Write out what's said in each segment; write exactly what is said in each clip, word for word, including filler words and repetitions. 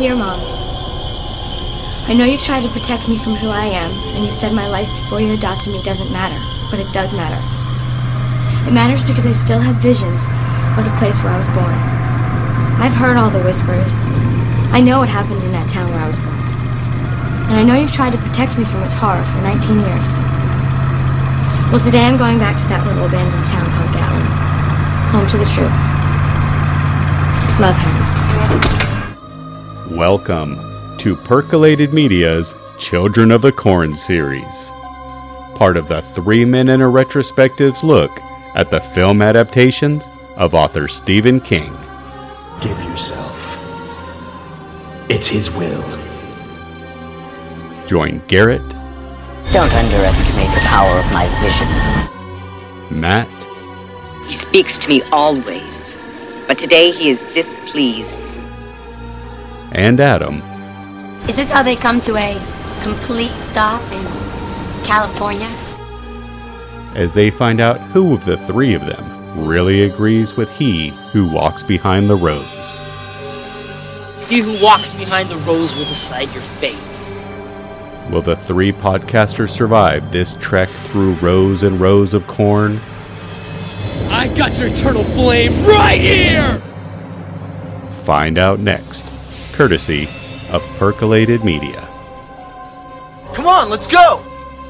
Dear Mom, I know you've tried to protect me from who I am, and you've said my life before you adopted me doesn't matter, but it does matter. It matters because I still have visions of the place where I was born. I've heard all the whispers. I know what happened in that town where I was born. And I know you've tried to protect me from its horror for nineteen years. Well, today I'm going back to that little abandoned town called Gatlin. Home to the truth. Love, Hannah. Welcome to Percolated Media's Children of the Corn series, part of the Three Men in a Retrospective's look at the film adaptations of author Stephen King. Give yourself. It's his will. Join Garrett. Don't underestimate the power of my vision. Matt. He speaks to me always, but today he is displeased. And Adam. Is this how they come to a complete stop in California? As they find out who of the three of them really agrees with he who walks behind the rose. He who walks behind the rose will decide your fate. Will the three podcasters survive this trek through rows and rows of corn? I got your eternal flame right here! Find out next, courtesy of Percolated Media. Come on, let's go!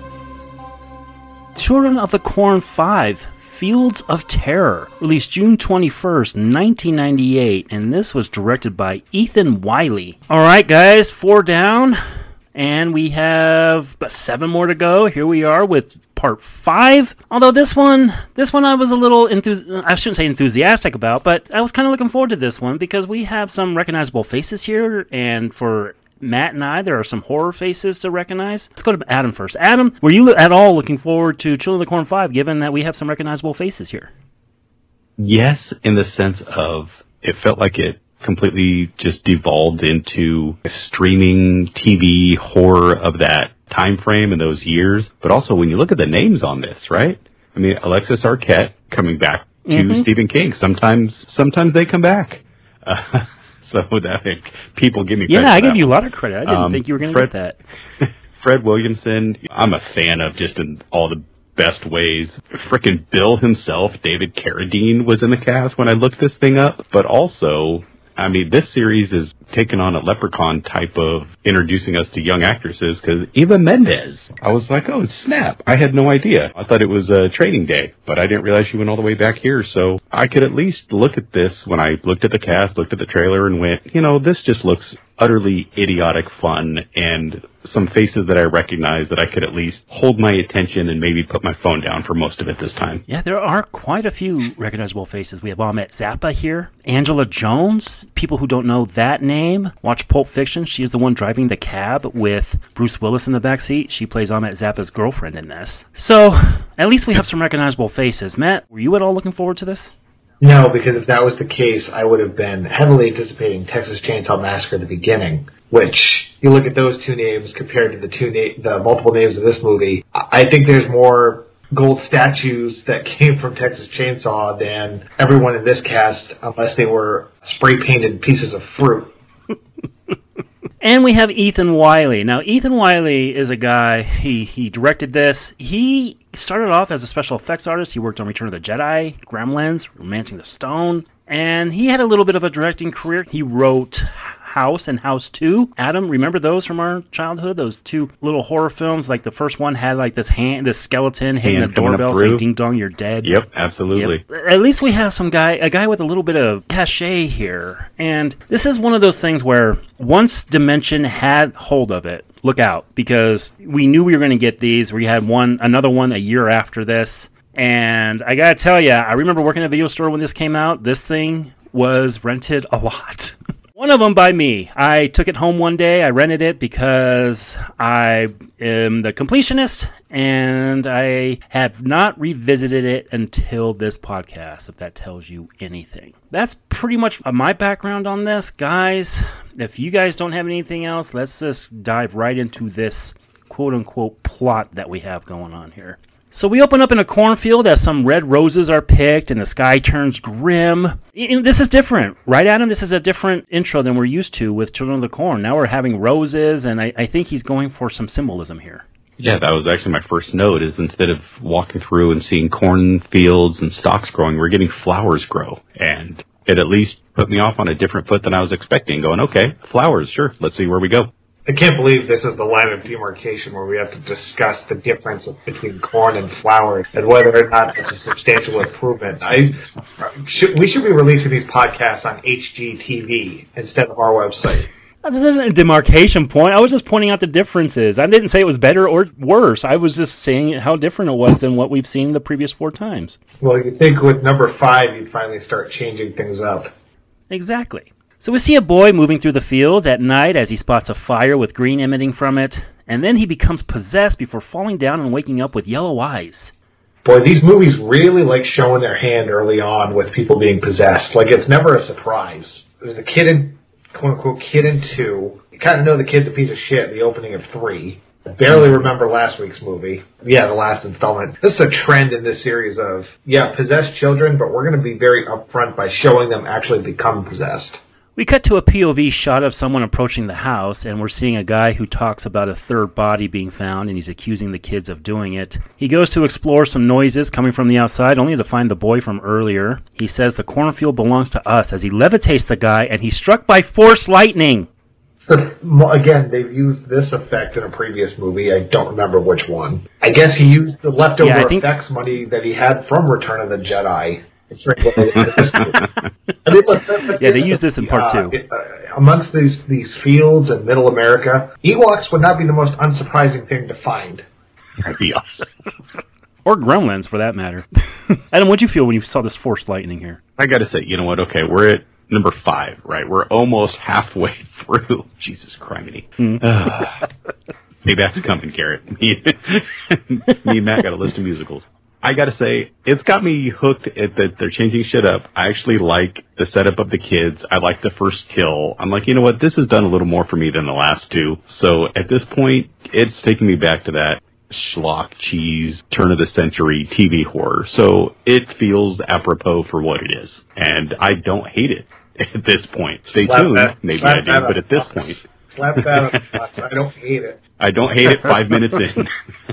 Children of the Corn five, Fields of Terror, released June twenty-first, nineteen ninety-eight, and this was directed by Ethan Wiley. Alright guys, four down, and we have seven more to go. Here we are with part five. Although this one, this one I was a little, enthus- I shouldn't say enthusiastic about, but I was kind of looking forward to this one because we have some recognizable faces here, and for Matt and I, there are some horror faces to recognize. Let's go to Adam first. Adam, were you at all looking forward to Children of the Corn five, given that we have some recognizable faces here? Yes, in the sense of it felt like it completely just devolved into a streaming T V horror of that time frame and those years. But also, when you look at the names on this, right? I mean, Alexis Arquette coming back to mm-hmm. Stephen King. Sometimes, sometimes they come back. Uh, So that people give me credit. Yeah, I give one. you a lot of credit. I didn't um, think you were going to get that. Fred Williamson, I'm a fan of just in all the best ways. Frickin' Bill himself, David Carradine, was in the cast when I looked this thing up. But also, I mean, this series is taking on a Leprechaun type of introducing us to young actresses, because Eva Mendes, I was like, oh, snap. I had no idea. I thought it was a Training Day, but I didn't realize she went all the way back here. So I could at least look at this when I looked at the cast, looked at the trailer, and went, you know, this just looks utterly idiotic fun, and some faces that I recognize that I could at least hold my attention and maybe put my phone down for most of it this time. Yeah, there are quite a few recognizable faces. We have Ahmet Zappa here, Angela Jones. People who don't know that name, watch Pulp Fiction. She is the one driving the cab with Bruce Willis in the backseat. She plays Ahmet Zappa's girlfriend in this. So, at least we have some recognizable faces. Matt, were you at all looking forward to this? No, because if that was the case, I would have been heavily anticipating Texas Chainsaw Massacre at the beginning, which, you look at those two names compared to the two na- the multiple names of this movie, I think there's more gold statues that came from Texas Chainsaw than everyone in this cast, unless they were spray-painted pieces of fruit. And we have Ethan Wiley. Now, Ethan Wiley is a guy, he, he directed this. He started off as a special effects artist. He worked on Return of the Jedi, Gremlins, Romancing the Stone, and he had a little bit of a directing career. He wrote House and House two. Adam, remember those from our childhood? Those two little horror films? Like the first one had like this hand, this skeleton hitting the doorbell saying, "Ding dong, you're dead." Yep, absolutely. Yep. At least we have some guy, a guy with a little bit of cachet here. And this is one of those things where once Dimension had hold of it, look out, because we knew we were going to get these. We had one, another one a year after this. And I gotta tell you, I remember working at a video store when this came out. This thing was rented a lot. One of them by me. I took it home one day. I rented it because I am the completionist, and I have not revisited it until this podcast, if that tells you anything. That's pretty much my background on this. Guys, if you guys don't have anything else, let's just dive right into this quote-unquote plot that we have going on here. So we open up in a cornfield as some red roses are picked and the sky turns grim. You know, this is different, right, Adam? This is a different intro than we're used to with Children of the Corn. Now we're having roses, and I, I think he's going for some symbolism here. Yeah, that was actually my first note, is instead of walking through and seeing cornfields and stalks growing, we're getting flowers grow. And it at least put me off on a different foot than I was expecting, going, okay, flowers, sure, let's see where we go. I can't believe this is the line of demarcation where we have to discuss the difference between corn and flowers and whether or not it's a substantial improvement. I should, we should be releasing these podcasts on H G T V instead of our website. This isn't a demarcation point. I was just pointing out the differences. I didn't say it was better or worse. I was just saying how different it was than what we've seen the previous four times. Well, you think with number five, you'd finally start changing things up. Exactly. So we see a boy moving through the fields at night as he spots a fire with green emitting from it, and then he becomes possessed before falling down and waking up with yellow eyes. Boy, these movies really like showing their hand early on with people being possessed. Like, it's never a surprise. There's a kid in, quote-unquote, kid in two. You kind of know the kid's a piece of shit in the opening of three. I barely remember last week's movie. Yeah, the last installment. This is a trend in this series of, yeah, possessed children, but we're going to be very upfront by showing them actually become possessed. We cut to a P O V shot of someone approaching the house, and we're seeing a guy who talks about a third body being found, and he's accusing the kids of doing it. He goes to explore some noises coming from the outside, only to find the boy from earlier. He says the cornfield belongs to us as he levitates the guy, and he's struck by force lightning. Again, they've used this effect in a previous movie. I don't remember which one. I guess he used the leftover yeah, think... effects money that he had from Return of the Jedi. I mean, look, yeah, they use this in part uh, two. Uh, amongst these these fields in Middle America, Ewoks would not be the most unsurprising thing to find. That'd be awesome. Or gremlins, for that matter. Adam, what'd you feel when you saw this forced lightning here? I gotta say, you know what? Okay, we're at number five, right? We're almost halfway through. Jesus criminy. Mm. Uh, maybe that's coming, Garrett. Me, me and Matt got a list of musicals. I gotta say, it's got me hooked at that they're changing shit up. I actually like the setup of the kids. I like the first kill. I'm like, you know what? This has done a little more for me than the last two. So at this point, it's taking me back to that schlock cheese turn of the century T V horror. So it feels apropos for what it is. And I don't hate it at this point. Stay slap tuned. That, Maybe I do, but at this box. point. Slap that on the box. I don't hate it. I don't hate it five minutes in.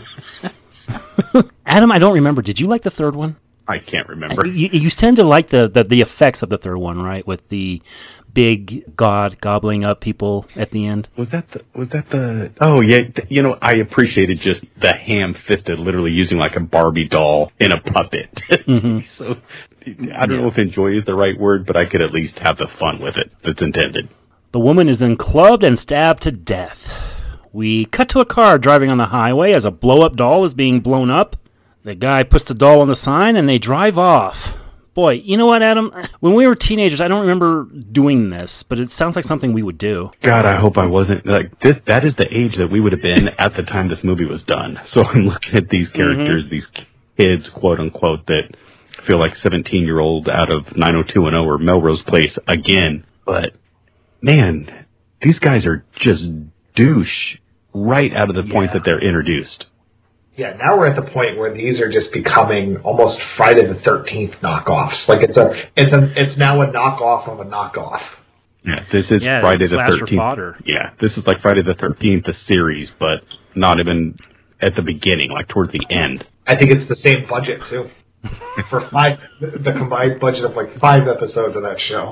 Adam, I don't remember. Did you like the third one? I can't remember. You, you tend to like the, the, the effects of the third one, right? With the big god gobbling up people at the end. Was that the, was that the, oh yeah, you know, I appreciated just the ham-fisted, literally using like a Barbie doll in a puppet. Mm-hmm. So, I don't yeah. know if enjoy is the right word, but I could at least have the fun with it that's intended. The woman is then clubbed and stabbed to death. We cut to a car driving on the highway as a blow-up doll is being blown up. The guy puts the doll on the sign and they drive off. Boy, you know what, Adam? When we were teenagers, I don't remember doing this, but it sounds like something we would do. God, I hope I wasn't. Like this, that is the age that we would have been at the time this movie was done. So I'm looking at these characters, mm-hmm. these kids, quote-unquote, that feel like seventeen-year-old out of nine oh two one oh or Melrose Place again. But, man, these guys are just douche right out of the point yeah. that they're introduced. Yeah, now we're at the point where these are just becoming almost Friday the thirteenth knockoffs. Like it's a, it's a, it's now a knockoff of a knockoff. Yeah, this is yeah, Friday the thirteenth. Fodder. Yeah, this is like Friday the thirteenth, the series, but not even at the beginning, like towards the end. I think it's the same budget too, for five, the combined budget of like five episodes of that show.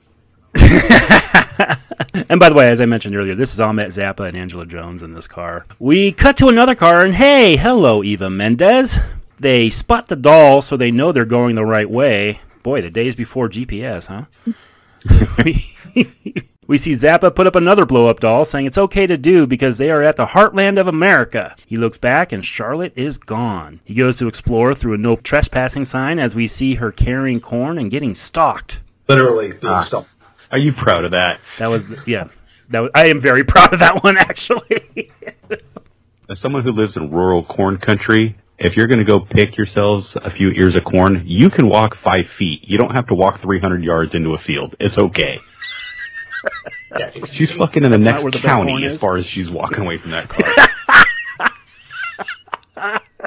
And by the way, as I mentioned earlier, this is Ahmet Zappa and Angela Jones in this car. We cut to another car, and hey, hello, Eva Mendes. They spot the doll, so they know they're going the right way. Boy, the days before G P S, huh? we, we see Zappa put up another blow-up doll, saying it's okay to do because they are at the heartland of America. He looks back, and Charlotte is gone. He goes to explore through a no trespassing sign as we see her carrying corn and getting stalked. Literally being ah. stalked. Are you proud of that? That was, yeah. That was, I am very proud of that one, actually. As someone who lives in rural corn country, if you're going to go pick yourselves a few ears of corn, you can walk five feet. You don't have to walk three hundred yards into a field. It's okay. Yeah, she's fucking in the That's next the county as far as she's walking away from that car.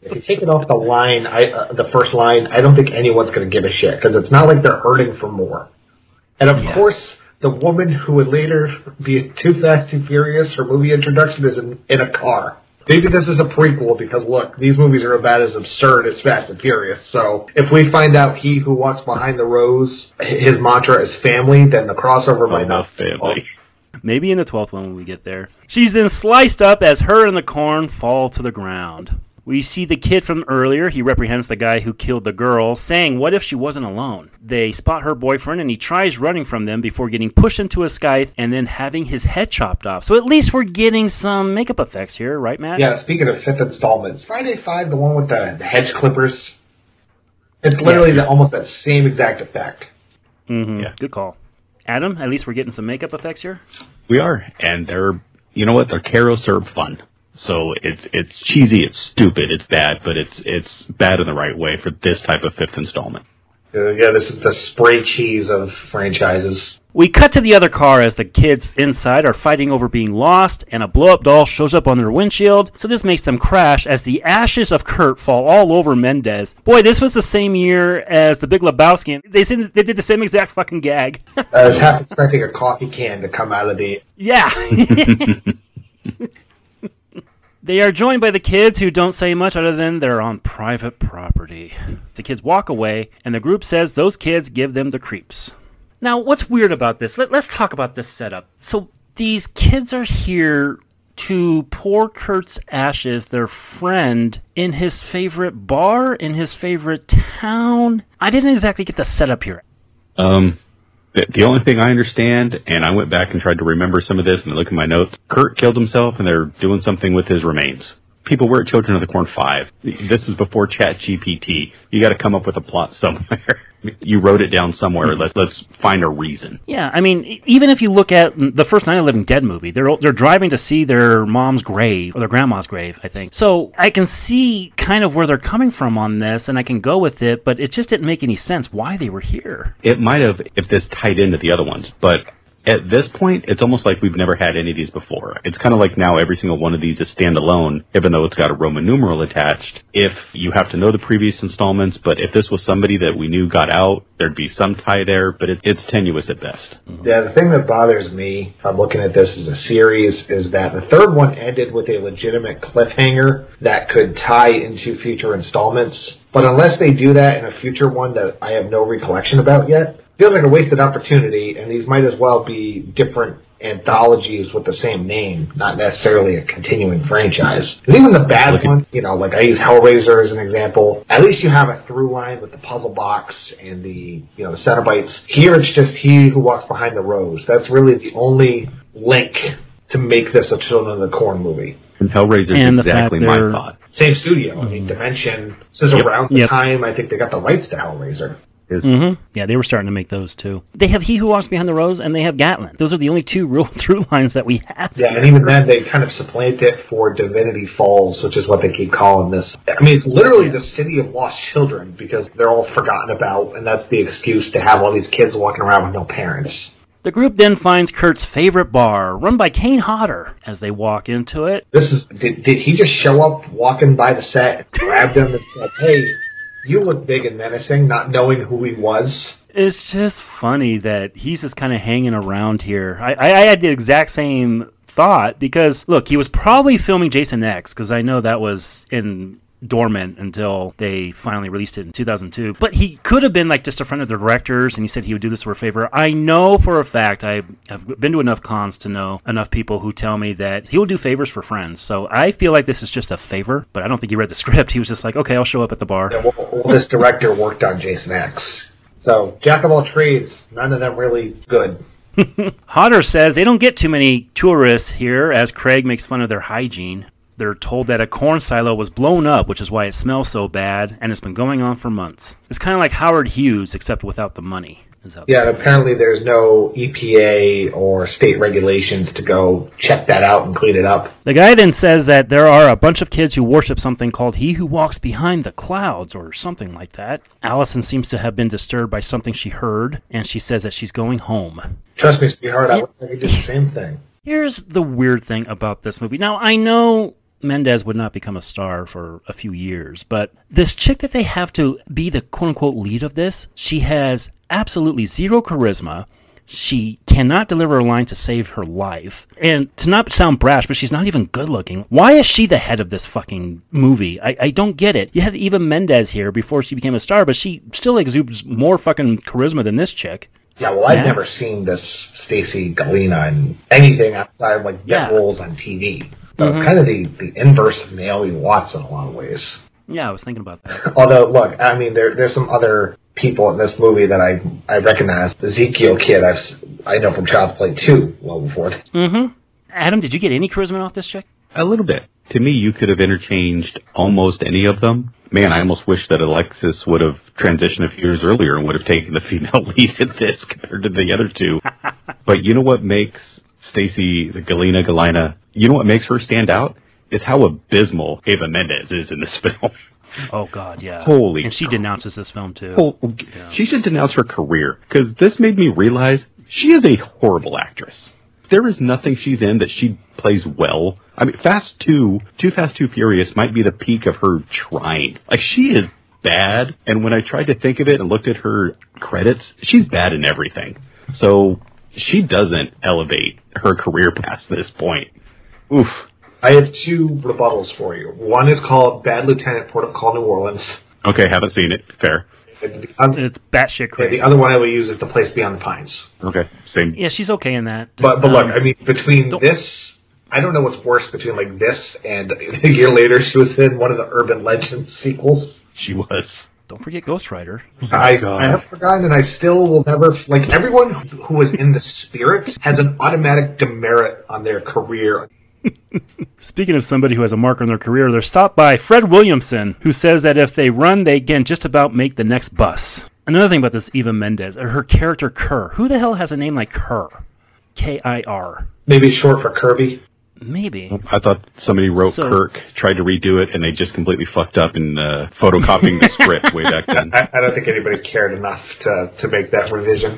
If you take it off the line, I, uh, the first line, I don't think anyone's going to give a shit because it's not like they're hurting for more. And of yeah. course, the woman who would later be Too Fast, Too Furious, her movie introduction is in, in a car. Maybe this is a prequel because, look, these movies are about as absurd as Fast and Furious. So if we find out He Who Walks Behind the Rose, his mantra is family, then the crossover might not family. Maybe in the twelfth one when we get there. She's then sliced up as her and the corn fall to the ground. We see the kid from earlier. He reprehends the guy who killed the girl, saying, what if she wasn't alone? They spot her boyfriend, and he tries running from them before getting pushed into a scythe and then having his head chopped off. So at least we're getting some makeup effects here, right, Matt? Yeah, speaking of fifth installments, Friday five, the one with the, the hedge clippers, it's literally yes. the, almost that same exact effect. Mm-hmm. Yeah. Good call. Adam, at least we're getting some makeup effects here? We are, and they're, you know what, they're Karo Serb fun. So it's it's cheesy, it's stupid, it's bad, but it's it's bad in the right way for this type of fifth installment. Uh, yeah, this is the spray cheese of franchises. We cut to the other car as the kids inside are fighting over being lost, and a blow-up doll shows up on their windshield, so this makes them crash as the ashes of Kurt fall all over Mendez. Boy, this was the same year as The Big Lebowski, and they, said they did the same exact fucking gag. I was half expecting a coffee can to come out of the... Yeah. They are joined by the kids who don't say much other than they're on private property. The kids walk away, and the group says those kids give them the creeps. Now, what's weird about this? Let, let's talk about this setup. So these kids are here to pour Kurt's ashes, their friend, in his favorite bar, in his favorite town. I didn't exactly get the setup here. Um... The only thing I understand, and I went back and tried to remember some of this and look at my notes, Kurt killed himself and they're doing something with his remains. People were at Children of the Corn five. This is before Chat G P T. You got to come up with a plot somewhere. You wrote it down somewhere. Let's let's find a reason. Yeah, I mean, even if you look at the first Night of the Living Dead movie, they're they're driving to see their mom's grave, or their grandma's grave, I think. So I can see kind of where they're coming from on this, and I can go with it, but it just didn't make any sense why they were here. It might have if this tied into the other ones, but... At this point, it's almost like we've never had any of these before. It's kind of like now every single one of these is standalone, even though it's got a Roman numeral attached. If you have to know the previous installments, but if this was somebody that we knew got out, there'd be some tie there, but it, it's tenuous at best. Yeah, the thing that bothers me, if I'm looking at this as a series, is that the third one ended with a legitimate cliffhanger that could tie into future installments. But unless they do that in a future one that I have no recollection about yet, feels like a wasted opportunity, and these might as well be different anthologies with the same name, not necessarily a continuing franchise. Because even the bad ones, you know, like I use Hellraiser as an example, at least you have a through line with the puzzle box and the, you know, the Cenobites. Here it's just He Who Walks Behind the Rose. That's really the only link to make this a Children of the Corn movie. And Hellraiser is exactly my thought. Same studio. Mm-hmm. I mean, Dimension. This is yep. around the yep. time I think they got the rights to Hellraiser. Mm-hmm. Yeah, they were starting to make those too. They have He Who Walks Behind the Rose, and they have Gatlin. Those are the only two real through lines that we have. Yeah, and even then they kind of supplant it for Divinity Falls, which is what they keep calling this. I mean, it's literally the city of lost children because they're all forgotten about, and that's the excuse to have all these kids walking around with no parents. The group then finds Kurt's favorite bar, run by Kane Hodder, as they walk into it. This is did, did he just show up walking by the set and grab them and said, hey, you look big and menacing, not knowing who he was? It's just funny that he's just kind of hanging around here. I, I, I had the exact same thought because, look, he was probably filming Jason X because I know that was in dormant until they finally released it in two thousand two. But he could have been like just a friend of the directors, and he said he would do this for a favor. I know for a fact, I have been to enough cons to know enough people who tell me that he will do favors for friends. So I feel like this is just a favor, but I don't think he read the script. He was just like, okay, I'll show up at the bar. Yeah, well, well, this director worked on Jason X. So, jack of all trades, none of them really good. Hodder says they don't get too many tourists here as Craig makes fun of their hygiene. They're told that a corn silo was blown up, which is why it smells so bad, and it's been going on for months. It's kind of like Howard Hughes, except without the money. Yeah, and apparently there's no E P A or state regulations to go check that out and clean it up. The guy then says that there are a bunch of kids who worship something called He Who Walks Behind the Clouds, or something like that. Allison seems to have been disturbed by something she heard, and she says that she's going home. Trust me, sweetheart, I would think I did the same thing. Here's the weird thing about this movie. Now, I know Mendez would not become a star for a few years, but this chick that they have to be the quote-unquote lead of this, she has absolutely zero charisma. She cannot deliver a line to save her life. And to not sound brash, but she's not even good looking. Why is she the head of this fucking movie? I, I don't get it. You had Eva Mendes here before she became a star, but she still exudes more fucking charisma than this chick. Yeah, well, I've Yeah. never seen this Stacy Galina in anything outside of, like, Yeah. get roles on T V. So Mhm. it's kind of the, the inverse of Naomi Watts in a lot of ways. Yeah, I was thinking about that. Although, look, I mean, there there's some other people in this movie that I I recognize. The Ezekiel kid, I've s- I know from Child's Play two, well before. Mm-hmm. Adam, did you get any charisma off this chick? A little bit. To me, you could have interchanged almost any of them. Man, I almost wish that Alexis would have transitioned a few years earlier and would have taken the female lead in this compared to the other two. But you know what makes Stacy Galina Galina, you know what makes her stand out? Is how abysmal Eva Mendes is in this film. Oh, God, yeah. Holy And she denounces this film, too. Oh, she should denounce her career, because this made me realize she is a horrible actress. There is nothing she's in that she plays well. I mean, Fast two, Too Fast, Too Furious might be the peak of her trying. Like, she is bad, and when I tried to think of it and looked at her credits, she's bad in everything. So, she doesn't elevate her career past this point. Oof. I have two rebuttals for you. One is called Bad Lieutenant, Port of Call, New Orleans. Okay, haven't seen it. Fair. It's batshit crazy. The other one I will use is The Place Beyond the Pines. Okay, same. Yeah, she's okay in that. But but look, Um, I mean, between don't- this, I don't know what's worse between like this and a year later she was in one of the Urban Legends sequels. She was. Don't forget Ghost Rider. I, I have forgotten, and I still will never, like, everyone who was in the Spirit has an automatic demerit on their career. Speaking of somebody who has a mark on their career, they're stopped by Fred Williamson, who says that if they run, they can just about make the next bus. Another thing about this Eva Mendes, her character Kerr. Who the hell has a name like Kerr? K I R. Maybe it's short for Kirby. Maybe. I thought somebody wrote So- Kirk, tried to redo it, and they just completely fucked up in uh, photocopying the script way back then. I, I don't think anybody cared enough to, to make that revision.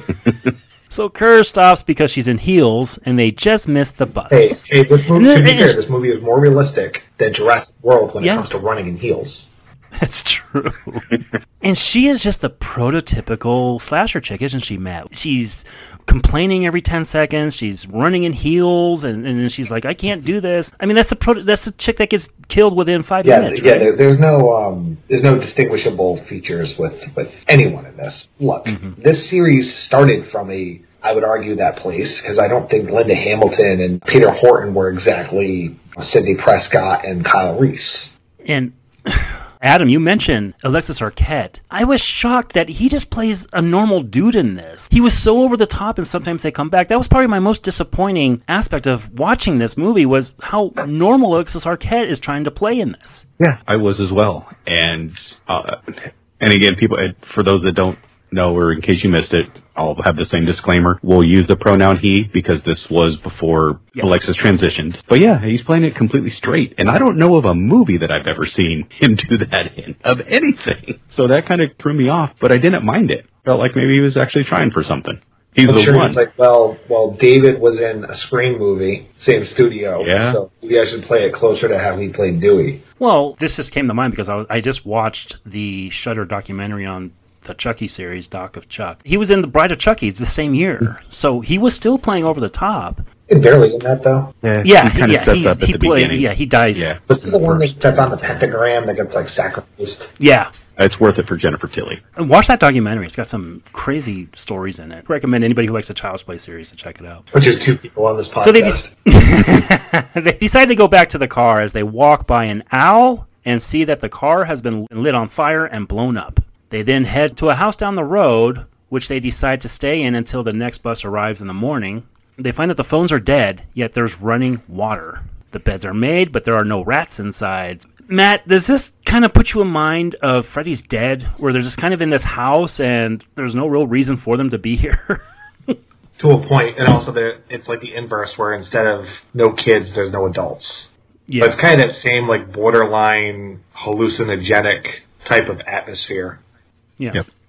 So Kerr stops because she's in heels, and they just missed the bus. Hey, hey, this movie, to And be then- fair, this movie is more realistic than Jurassic World when Yeah. it comes to running in heels. That's true. And she is just the prototypical slasher chick, isn't she, Matt? She's complaining every ten seconds. She's running in heels, and, and then she's like, I can't do this. I mean, that's the pro- that's the chick that gets killed within five Yeah, minutes, yeah. right? There, there's no um, there's no distinguishable features with, with anyone in this. Look, Mm-hmm. this series started from a, I would argue, that place because I don't think Linda Hamilton and Peter Horton were exactly Sidney Prescott and Kyle Reese. And Adam, you mentioned Alexis Arquette. I was shocked that he just plays a normal dude in this. He was so over the top, and sometimes they come back. That was probably my most disappointing aspect of watching this movie was how normal Alexis Arquette is trying to play in this. Yeah, I was as well. And uh, and again, people, for those that don't know, or in case you missed it, I'll have the same disclaimer. We'll use the pronoun he because this was before Yes. Alexis transitioned. But yeah, he's playing it completely straight. And I don't know of a movie that I've ever seen him do that in, of anything. So that kind of threw me off, but I didn't mind it. Felt like maybe he was actually trying for something. He's I'm the sure one. it's like, well, well, David was in a Scream movie, same studio, Yeah. so maybe I should play it closer to how he played Dewey. Well, this just came to mind because I, was, I just watched the Shudder documentary on the Chucky series, Doc of Chuck. He was in The Bride of Chucky the same year, so he was still playing over the top. He's barely in that, though. Yeah, Yeah, he kind of yeah, sets he's, up at he the played. beginning. Yeah, he dies. Yeah. But in the one that first stepped on the ten minutes. pentagram that gets, like, sacrificed. Yeah. It's worth it for Jennifer Tilly. And watch that documentary. It's got some crazy stories in it. Recommend anybody who likes the Child's Play series to check it out. Which is two people on this podcast. So they, de- they decide to go back to the car as they walk by an owl and see that the car has been lit on fire and blown up. They then head to a house down the road, which they decide to stay in until the next bus arrives in the morning. They find that the phones are dead, yet there's running water. The beds are made, but there are no rats inside. Matt, does this kind of put you in mind of Freddy's Dead, where they're just kind of in this house and there's no real reason for them to be here? To a point, and also there, it's like the inverse, where instead of no kids, there's no adults. Yeah. But it's kind of that same, like, borderline hallucinogenic type of atmosphere. Yeah. Yep.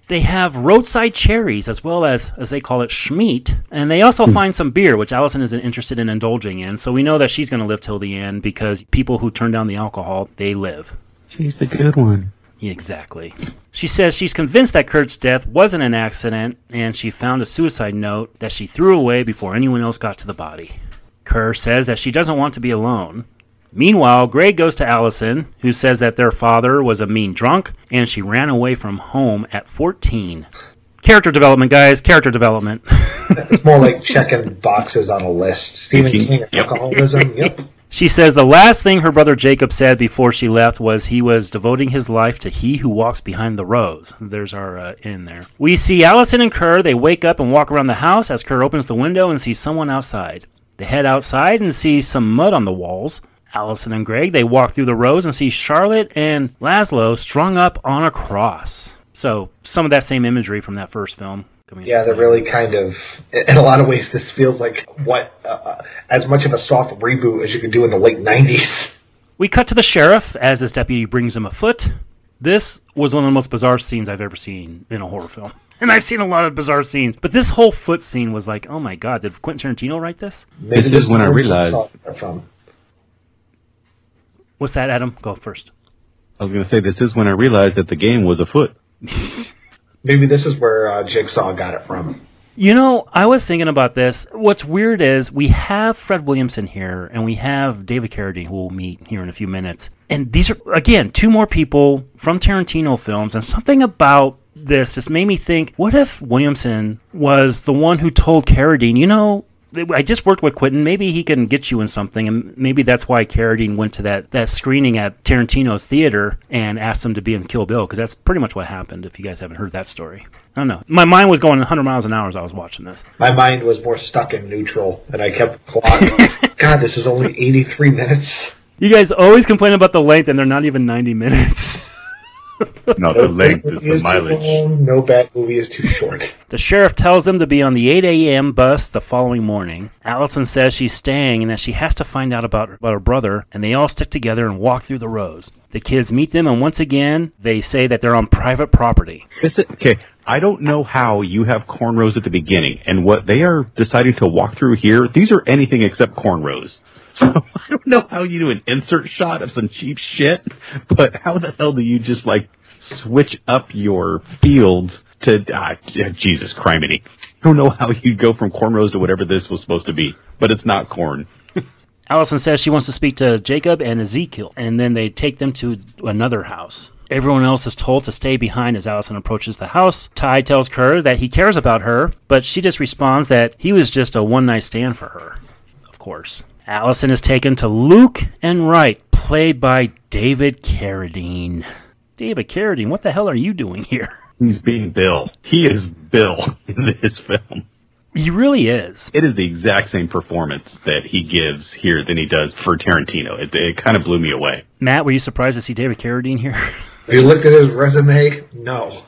They have roadside cherries, as well as, as they call it, schmeat. And they also find some beer, which Allison isn't interested in indulging in. So we know that she's going to live till the end, because people who turn down the alcohol, they live. She's the good one. Exactly. She says she's convinced that Kurt's death wasn't an accident, and she found a suicide note that she threw away before anyone else got to the body. Kerr says that she doesn't want to be alone. Meanwhile, Greg goes to Allison, who says that their father was a mean drunk, and she ran away from home at fourteen. Character development, guys. Character development. It's more like checking boxes on a list. Stephen King, Yep. alcoholism, yep. She says the last thing her brother Jacob said before she left was he was devoting his life to he who walks behind the rose. There's our uh, in there. We see Allison and Kerr. They wake up and walk around the house as Kerr opens the window and sees someone outside. They head outside and see some mud on the walls. Allison and Greg, they walk through the rows and see Charlotte and Laszlo strung up on a cross. So some of that same imagery from that first film. Yeah, they're really kind of, in a lot of ways, this feels like what, uh, as much of a soft reboot as you could do in the late nineties. We cut to the sheriff as his deputy brings him a foot. This was one of the most bizarre scenes I've ever seen in a horror film. And I've seen a lot of bizarre scenes, but this whole foot scene was like, oh my god, did Quentin Tarantino write this? Maybe this is when I realized. From. What's that, Adam? Go first. I was going to say, this is when I realized that the game was a foot. Maybe this is where uh, Jigsaw got it from. You know, I was thinking about this. What's weird is we have Fred Williamson here, and we have David Carradine, who we'll meet here in a few minutes. And these are, again, two more people from Tarantino films, and something about this just made me think, what if Williamson was the one who told Carradine, you know, I just worked with Quentin, maybe he can get you in something, and maybe that's why Carradine went to that, that screening at Tarantino's theater and asked him to be in Kill Bill, because that's pretty much what happened, if you guys haven't heard that story. I don't know. My mind was going one hundred miles an hour as I was watching this. My mind was more stuck in neutral, and I kept clocking. God, this is only eighty-three minutes. You guys always complain about the length, and they're not even ninety minutes. No, the length is the mileage. No bad movie is too short. The sheriff tells him to be on the eight a.m. bus the following morning. Allison says she's staying and that she has to find out about, about her brother, and they all stick together and walk through the rows. The kids meet them, and once again, they say that they're on private property. Is it, okay, I don't know how you have cornrows at the beginning, and what they are deciding to walk through here, these are anything except cornrows. So I don't know how you do an insert shot of some cheap shit, but how the hell do you just, like, switch up your fields to, ah, Jesus criminy. I don't know how you'd go from cornrows to whatever this was supposed to be, but it's not corn. Allison says she wants to speak to Jacob and Ezekiel, and then they take them to another house. Everyone else is told to stay behind as Allison approaches the house. Ty tells Kerr that he cares about her, but she just responds that he was just a one-night stand for her. Of course. Allison is taken to Luke and Wright, played by David Carradine. David Carradine, what the hell are you doing here? He's being Bill. He is Bill in this film. He really is. It is the exact same performance that he gives here than he does for Tarantino. It, it kind of blew me away. Matt, were you surprised to see David Carradine here? If you looked at his resume, no.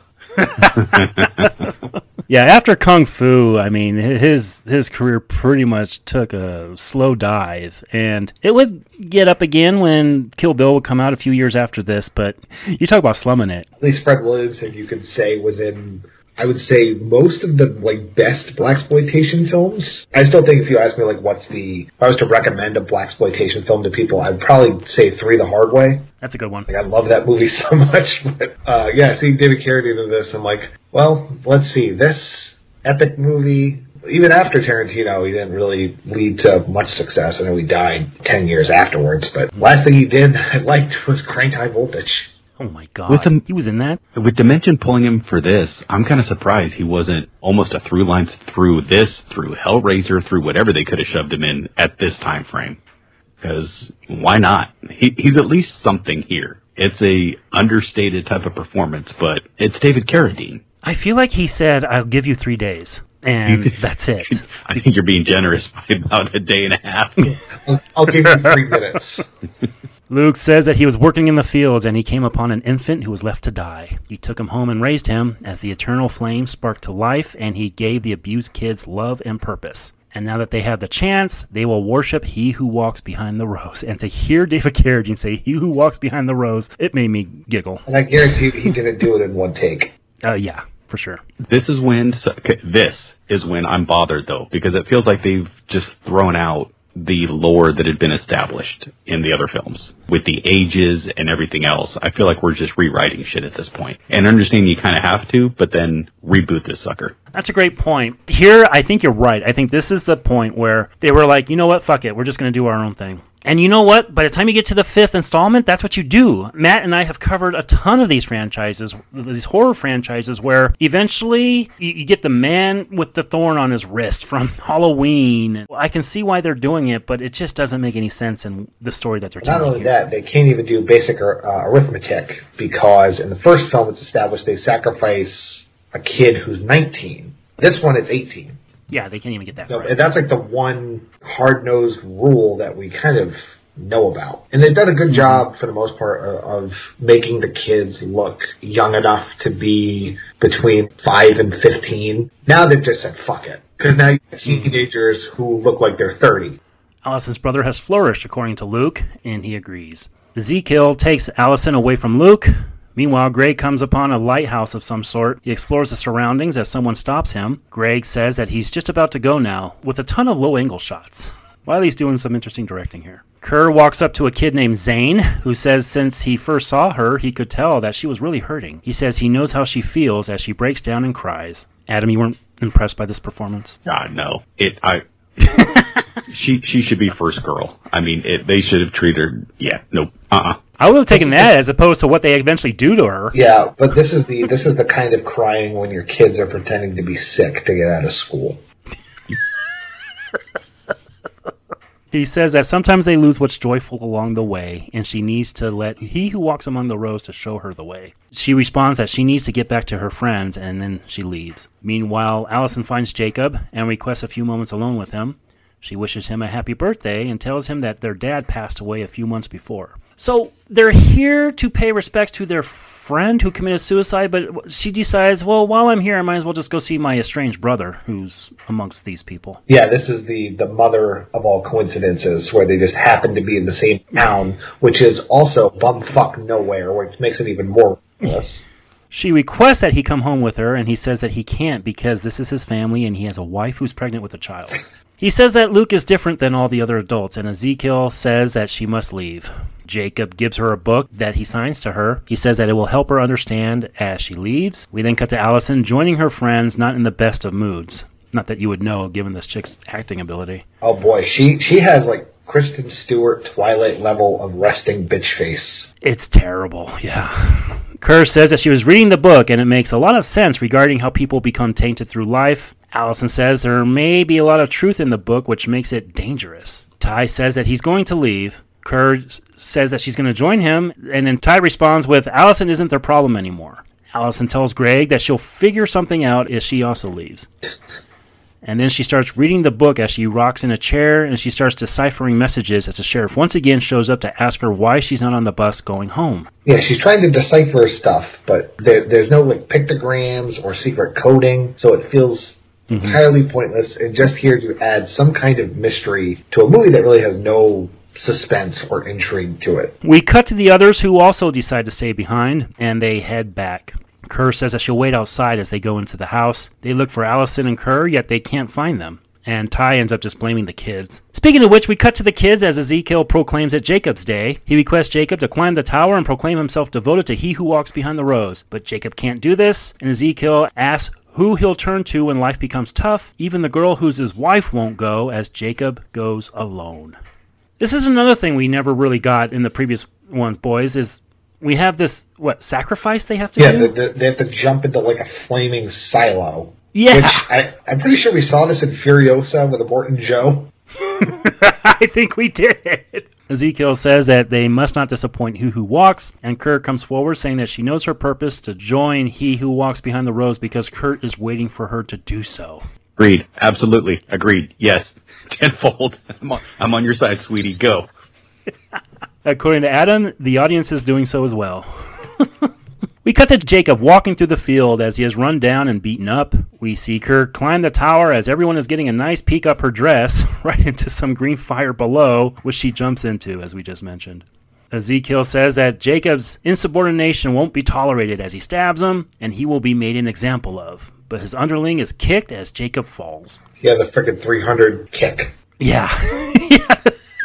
Yeah, after Kung Fu, I mean, his his career pretty much took a slow dive, and it would get up again when Kill Bill would come out a few years after this, but you talk about slumming it. At least Fred Williamson, you could say, was in, I would say, most of the like best blaxploitation films. I still think if you ask me, like, what's the, if I was to recommend a blaxploitation film to people, I'd probably say Three the Hard Way. That's a good one. Like, I love that movie so much, but uh, yeah, seeing David Carradine in this, I'm like, well, let's see, this epic movie, even after Tarantino, he didn't really lead to much success. I know he died ten years afterwards, but last thing he did I liked was Crank High Voltage. Oh my god, him, he was in that? With Dimension pulling him for this, I'm kind of surprised he wasn't almost a through line through this, through Hellraiser, through whatever they could have shoved him in at this time frame. Because why not? He, he's at least something here. It's a understated type of performance, but it's David Carradine. I feel like he said, I'll give you three days, and that's it. I think you're being generous by about a day and a half. I'll, I'll give you three minutes. Luke says that he was working in the fields and he came upon an infant who was left to die. He took him home and raised him as the eternal flame sparked to life, and he gave the abused kids love and purpose. And now that they have the chance, they will worship he who walks behind the rose. And to hear David Carradine say, he who walks behind the rose, it made me giggle. And I guarantee you he didn't do it in one take. Uh, yeah, for sure. This is when okay, this is when I'm bothered though, because it feels like they've just thrown out the lore that had been established in the other films with the ages and everything else. I feel like we're just rewriting shit at this point. And understand you kind of have to, but then reboot this sucker. That's a great point. Here, I think you're right. I think this is the point where they were like, you know what, fuck it, we're just going to do our own thing. And you know what? By the time you get to the fifth installment, that's what you do. Matt and I have covered a ton of these franchises, these horror franchises, where eventually you, you get the man with the thorn on his wrist from Halloween. I can see why they're doing it, but it just doesn't make any sense in the story that they're Not telling. only here. that, they can't even do basic uh, arithmetic, because in the first film it's established they sacrifice a kid who's nineteen. This one it's eighteen. Yeah, they can't even get that So, right. and that's like the one hard-nosed rule that we kind of know about. And they've done a good mm-hmm. job, for the most part, of, of making the kids look young enough to be between five and fifteen. Now they've just said, fuck it. Because now you have teenagers who look like they're thirty. Allison's brother has flourished, according to Luke, and he agrees. Ezekiel takes Allison away from Luke. Meanwhile, Greg comes upon a lighthouse of some sort. He explores the surroundings as someone stops him. Greg says that he's just about to go now, with a ton of low-angle shots. Wiley's doing some interesting directing here. Kerr walks up to a kid named Zane, who says since he first saw her, he could tell that she was really hurting. He says he knows how she feels as she breaks down and cries. Adam, you weren't impressed by this performance? God, no. It, I... she she should be first girl. I mean, it, they should have treated her... Yeah, nope. Uh-uh. I would have taken that as opposed to what they eventually do to her. Yeah, but this is the this is the kind of crying when your kids are pretending to be sick to get out of school. He says that sometimes they lose what's joyful along the way, and she needs to let he who walks among the rows to show her the way. She responds that she needs to get back to her friends, and then she leaves. Meanwhile, Allison finds Jacob and requests a few moments alone with him. She wishes him a happy birthday and tells him that their dad passed away a few months before. So they're here to pay respects to their friend who committed suicide, but she decides, well, while I'm here, I might as well just go see my estranged brother who's amongst these people. Yeah, this is the, the mother of all coincidences, where they just happen to be in the same town, which is also bumfuck nowhere, which makes it even more ridiculous. She requests that he come home with her, and he says that he can't because this is his family and he has a wife who's pregnant with a child. He says that Luke is different than all the other adults, and Ezekiel says that she must leave. Jacob gives her a book that he signs to her. He says that it will help her understand as she leaves. We then cut to Allison joining her friends, not in the best of moods. Not that you would know, given this chick's acting ability. Oh boy, she she has like Kristen Stewart Twilight level of resting bitch face. It's terrible, yeah. Kerr says that she was reading the book, and it makes a lot of sense regarding how people become tainted through life. Allison says there may be a lot of truth in the book, which makes it dangerous. Ty says that he's going to leave. Kerr says that she's going to join him, and then Ty responds with, Allison isn't their problem anymore. Allison tells Greg that she'll figure something out if she also leaves. And then she starts reading the book as she rocks in a chair, and she starts deciphering messages as the sheriff once again shows up to ask her why she's not on the bus going home. Yeah, she's trying to decipher stuff, but there, there's no like pictograms or secret coding, so it feels mm-hmm. entirely pointless, and just here to add some kind of mystery to a movie that really has no suspense or intrigue to it. We cut to the others who also decide to stay behind, and they head back. Kerr says that she'll wait outside as they go into the house. They look for Allison and Kerr, yet they can't find them. And Ty ends up just blaming the kids. Speaking of which, we cut to the kids as Ezekiel proclaims it Jacob's day. He requests Jacob to climb the tower and proclaim himself devoted to he who walks behind the rows. But Jacob can't do this, and Ezekiel asks who he'll turn to when life becomes tough. Even the girl who's his wife won't go, as Jacob goes alone. This is another thing we never really got in the previous ones, boys, is we have this, what, sacrifice they have to yeah, do? Yeah, they, they have to jump into like a flaming silo. Yeah. Which I, I'm pretty sure we saw this in Furiosa with Immortan Joe. I think we did. Ezekiel says that they must not disappoint He Who Walks, and Kurt comes forward saying that she knows her purpose to join He Who Walks behind the rows because Kurt is waiting for her to do so. Agreed. Absolutely. Agreed. Yes. Tenfold. I'm on, I'm on your side, sweetie. Go. According to Adam, the audience is doing so as well. We cut to Jacob walking through the field as he is run down and beaten up. We see Kurt climb the tower as everyone is getting a nice peek up her dress right into some green fire below, which she jumps into, as we just mentioned. Ezekiel says that Jacob's insubordination won't be tolerated as he stabs him, and he will be made an example of. But his underling is kicked as Jacob falls. Yeah, the frickin' three hundred kick. Yeah. yeah.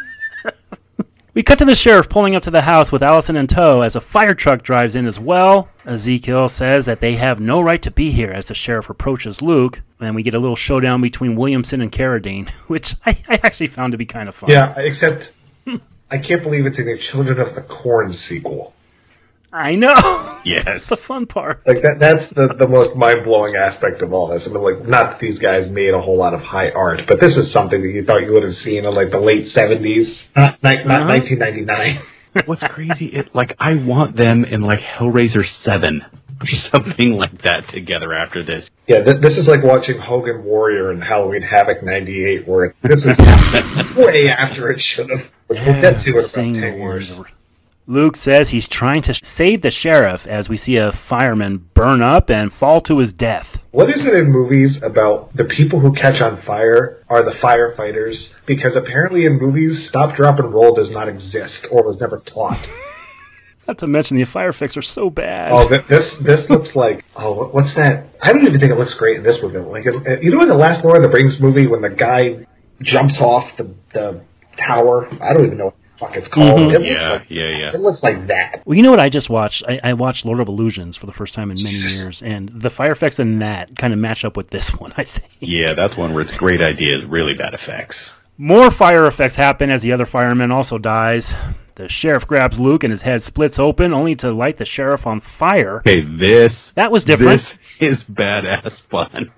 We cut to the sheriff pulling up to the house with Allison in tow as a fire truck drives in as well. Ezekiel says that they have no right to be here as the sheriff approaches Luke, and we get a little showdown between Williamson and Carradine, which I, I actually found to be kind of fun. Yeah, except I can't believe it's in a Children of the Corn sequel. I know. Yes. That's the fun part. Like that that's the, the most mind-blowing aspect of all this. I mean, like, not that these guys made a whole lot of high art, but this is something that you thought you would have seen in, like, the late seventies, not, not, not uh-huh. nineteen ninety-nine. What's crazy, it, like, I want them in, like, Hellraiser seven or something like that together after this. Yeah, th- this is like watching Hogan Warrior and Halloween Havoc ninety-eight, where this is way after it should have. We'll get to it about ten years. Luke says he's trying to save the sheriff as we see a fireman burn up and fall to his death. What is it in movies about the people who catch on fire are the firefighters? Because apparently in movies, stop, drop, and roll does not exist or was never taught. Not to mention the fire effects are so bad. Oh, th- this this looks like, oh, what's that? I don't even think it looks great in this movie. Like, it, you know in the last Lord of the Rings movie when the guy jumps off the, the tower? I don't even know. Fuck, it's called. Mm-hmm. It yeah, like, yeah, yeah. It looks like that. Well, you know what I just watched? I, I watched Lord of Illusions for the first time in many years, and the fire effects in that kind of match up with this one, I think. Yeah, that's one where it's great ideas, really bad effects. More fire effects happen as the other fireman also dies. The sheriff grabs Luke and his head splits open, only to light the sheriff on fire. Okay, this... That was different. This is badass fun.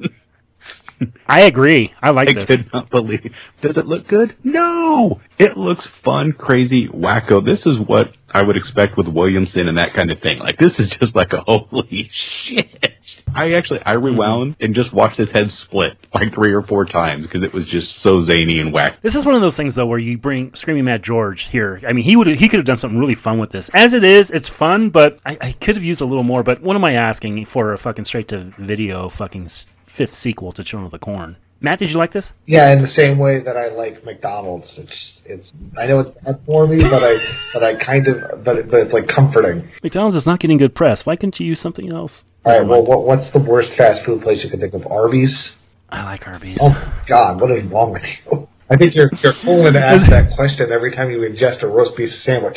I agree. I like I this. I could not believe. Does it look good? No! It looks fun, crazy, wacko. This is what I would expect with Williamson and that kind of thing. Like, this is just like a holy shit. I actually, I rewound and just watched his head split like three or four times because it was just so zany and wacky. This is one of those things, though, where you bring Screaming Mad George here. I mean, he would he could have done something really fun with this. As it is, it's fun, but I, I could have used a little more. But what am I asking for a fucking straight-to-video fucking fifth sequel to Children of the Corn? Matt, did you like this? Yeah, in the same way that I like McDonald's. It's it's. I know it's bad for me, but I but I kind of but, it, but it's like comforting. McDonald's is not getting good press. Why couldn't you use something else? All right. Well, what what's the worst fast food place you can think of? Arby's. I like Arby's. Oh God, what is wrong with you? I think you're you're going to ask that question every time you ingest a roast beef sandwich.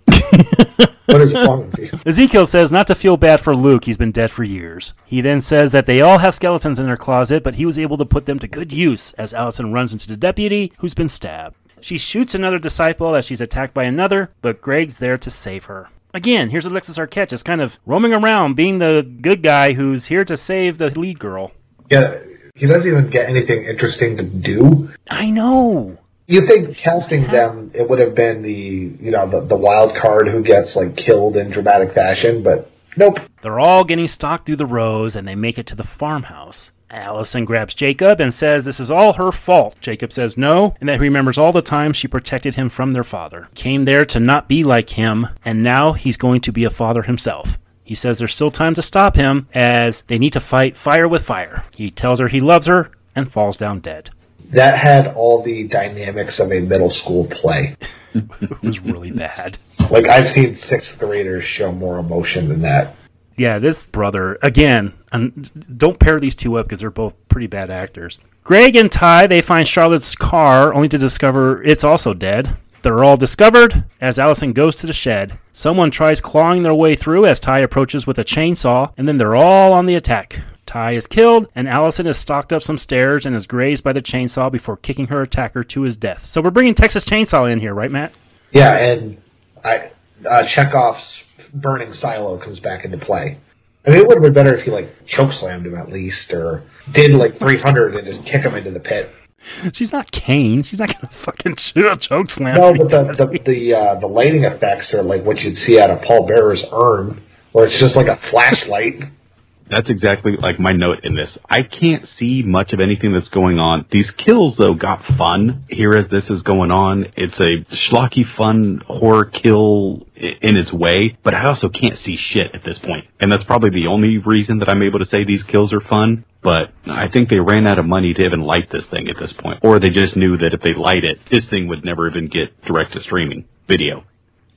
What is wrong with you? Ezekiel says not to feel bad for Luke. He's been dead for years. He then says that they all have skeletons in their closet, but he was able to put them to good use as Allison runs into the deputy who's been stabbed. She shoots another disciple as she's attacked by another, but Greg's there to save her. Again, here's Alexis Arquette just kind of roaming around, being the good guy who's here to save the lead girl. Yeah, he doesn't even get anything interesting to do. I know. You think casting them, it would have been the, you know, the, the wild card who gets, like, killed in dramatic fashion, but nope. They're all getting stalked through the rows, and they make it to the farmhouse. Allison grabs Jacob and says this is all her fault. Jacob says no, and that he remembers all the time she protected him from their father. Came there to not be like him, and now he's going to be a father himself. He says there's still time to stop him, as they need to fight fire with fire. He tells her he loves her, and falls down dead. That had all the dynamics of a middle school play. It was really bad. Like, I've seen sixth graders show more emotion than that. Yeah, this brother, again, and don't pair these two up because they're both pretty bad actors. Greg and Ty, they find Charlotte's car only to discover it's also dead. They're all discovered as Allison goes to the shed. Someone tries clawing their way through as Ty approaches with a chainsaw, and then they're all on the attack. Ty is killed, and Allison is stalked up some stairs and is grazed by the chainsaw before kicking her attacker to his death. So we're bringing Texas Chainsaw in here, right, Matt? Yeah, and I, uh, Chekhov's burning silo comes back into play. I mean, it would have been better if he, like, chokeslammed him at least, or did, like, three hundred and just kick him into the pit. She's not Kane. She's not going to fucking shoot a chokeslam. No, but the the the, uh, the lighting effects are like what you'd see out of Paul Bearer's Urn, where it's just like a flashlight. That's exactly like my note in this. I can't see much of anything that's going on. These kills, though, got fun here as this is going on. It's a schlocky, fun horror kill in its way, but I also can't see shit at this point. And that's probably the only reason that I'm able to say these kills are fun. But I think they ran out of money to even light this thing at this point. Or they just knew that if they light it, this thing would never even get direct to streaming video.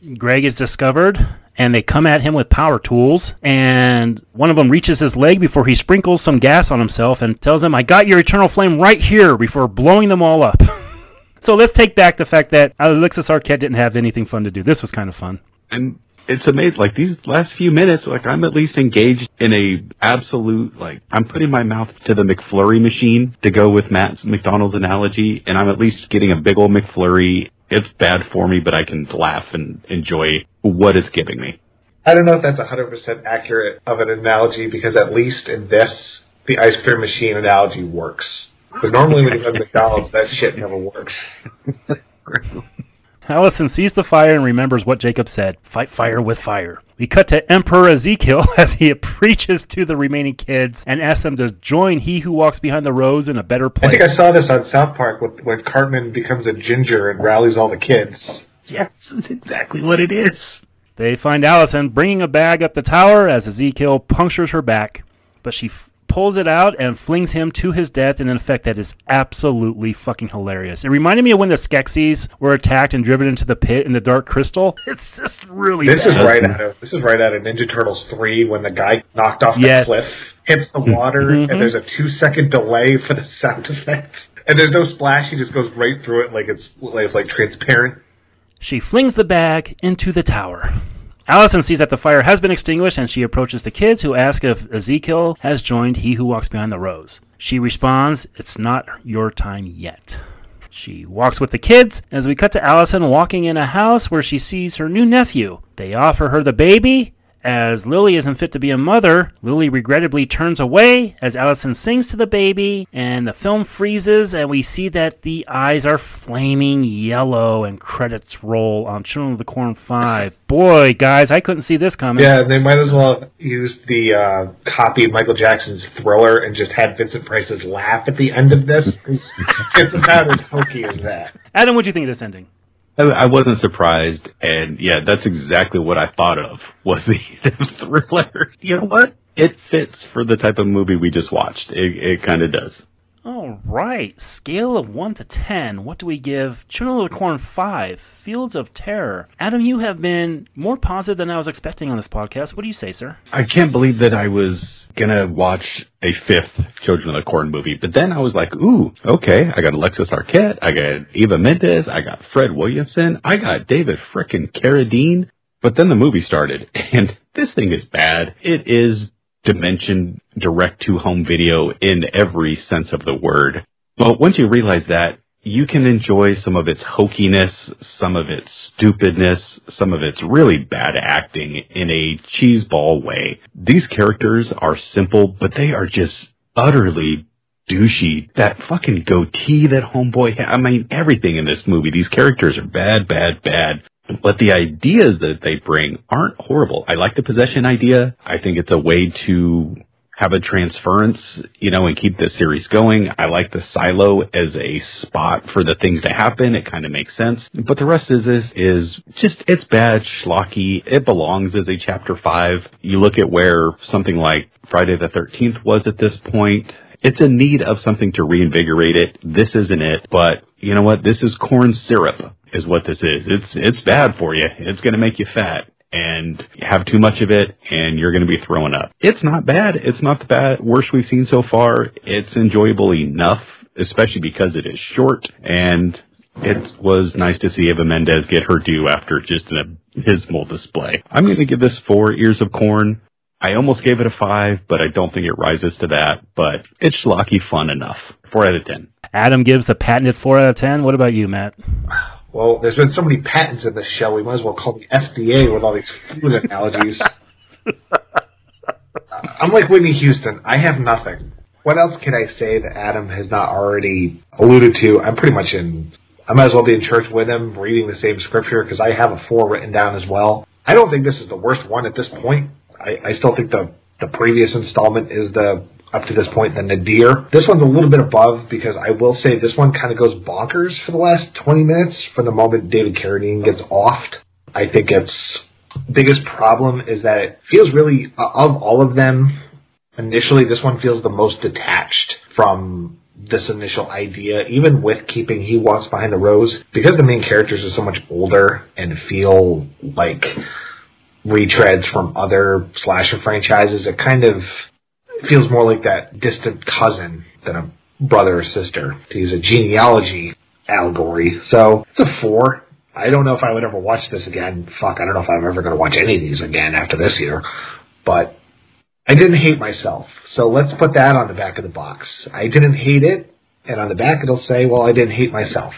Greg is discovered, and they come at him with power tools, and one of them reaches his leg before he sprinkles some gas on himself and tells him, I got your eternal flame right here, before blowing them all up. So let's take back the fact that Alexis Arquette didn't have anything fun to do. This was kind of fun. And it's amazing, like, these last few minutes, like, I'm at least engaged in a absolute, like, I'm putting my mouth to the McFlurry machine, to go with Matt McDonald's analogy, and I'm at least getting a big old McFlurry. It's bad for me, but I can laugh and enjoy what it's giving me. I don't know if that's one hundred percent accurate of an analogy, because at least in this, the ice cream machine analogy works. But normally when you go to McDonald's, that shit never works. Allison sees the fire and remembers what Jacob said, fight fire with fire. We cut to Emperor Ezekiel as he preaches to the remaining kids and asks them to join He Who Walks Behind the Rose in a better place. I think I saw this on South Park with, when Cartman becomes a ginger and rallies all the kids. Yes, that's exactly what it is. They find Allison bringing a bag up the tower as Ezekiel punctures her back, but she f- pulls it out and flings him to his death in an effect that is absolutely fucking hilarious. It reminded me of when the Skeksis were attacked and driven into the pit in the Dark Crystal. It's just really this bad. is right out of this is right out of Ninja Turtles three when the guy knocked off the yes. cliff, hits the water, mm-hmm. and there's a two second delay for the sound effect. And there's no splash, he just goes right through it like it's like, it's like transparent. She flings the bag into the tower. Allison sees that the fire has been extinguished, and she approaches the kids, who ask if Ezekiel has joined He Who Walks Behind the Rose. She responds, it's not your time yet. She walks with the kids as we cut to Allison walking in a house where she sees her new nephew. They offer her the baby. As Lily isn't fit to be a mother, Lily regrettably turns away as Allison sings to the baby, and the film freezes, and we see that the eyes are flaming yellow, and credits roll on Children of the Corn five. Boy, guys, I couldn't see this coming. Yeah, they might as well have used the uh, copy of Michael Jackson's Thriller and just had Vincent Price's laugh at the end of this. It's about as hokey as that. Adam, what do you think of this ending? I wasn't surprised, and yeah, that's exactly what I thought of, was the Thriller. You know what? It fits for the type of movie we just watched. It, it kind of does. All right. Scale of one to ten. What do we give Children of the Corn five, Fields of Terror? Adam, you have been more positive than I was expecting on this podcast. What do you say, sir? I can't believe that I was going to watch a fifth Children of the Corn movie, but then I was like, ooh, okay, I got Alexis Arquette, I got Eva Mendes, I got Fred Williamson, I got David frickin' Carradine. But then the movie started, and this thing is bad. It is Dimension direct-to-home video in every sense of the word. Well, once you realize that, you can enjoy some of its hokiness, some of its stupidness, some of its really bad acting in a cheeseball way. These characters are simple, but they are just utterly douchey. That fucking goatee that homeboy had, I mean, everything in this movie, these characters are bad, bad, bad. But the ideas that they bring aren't horrible. I like the possession idea. I think it's a way to have a transference, you know, and keep the series going. I like the silo as a spot for the things to happen. It kind of makes sense. But the rest is, is, is just, it's bad, schlocky. It belongs as a chapter five. You look at where something like Friday the thirteenth was at this point. It's in need of something to reinvigorate it. This isn't it. But you know what? This is corn syrup is what this is. It's, it's bad for you. It's going to make you fat. And you have too much of it, and you're going to be throwing up. It's not bad. It's not the bad worst we've seen so far. It's enjoyable enough, especially because it is short. And it was nice to see Eva Mendes get her due after just an abysmal display. I'm going to give this four ears of corn. I almost gave it a five, but I don't think it rises to that. But it's schlocky fun enough. Four out of ten. Adam gives the patented four out of ten. What about you, Matt? Well, there's been so many patents in this show, we might as well call the F D A with all these food analogies. I'm like Whitney Houston. I have nothing. What else can I say that Adam has not already alluded to? I'm pretty much in... I might as well be in church with him, reading the same scripture, because I have a four written down as well. I don't think this is the worst one at this point. I, I still think the, the previous installment is the... up to this point, the nadir. This one's a little bit above because I will say this one kind of goes bonkers for the last twenty minutes from the moment David Carradine gets offed. I think its biggest problem is that it feels really, uh, of all of them, initially this one feels the most detached from this initial idea, even with keeping He Walks Behind the Rose, because the main characters are so much older and feel like retreads from other slasher franchises, it kind of feels more like that distant cousin than a brother or sister, to use a genealogy allegory. So, it's a four. I don't know if I would ever watch this again. Fuck, I don't know if I'm ever going to watch any of these again after this year. But I didn't hate myself. So let's put that on the back of the box. I didn't hate it, and on the back it'll say, well, I didn't hate myself.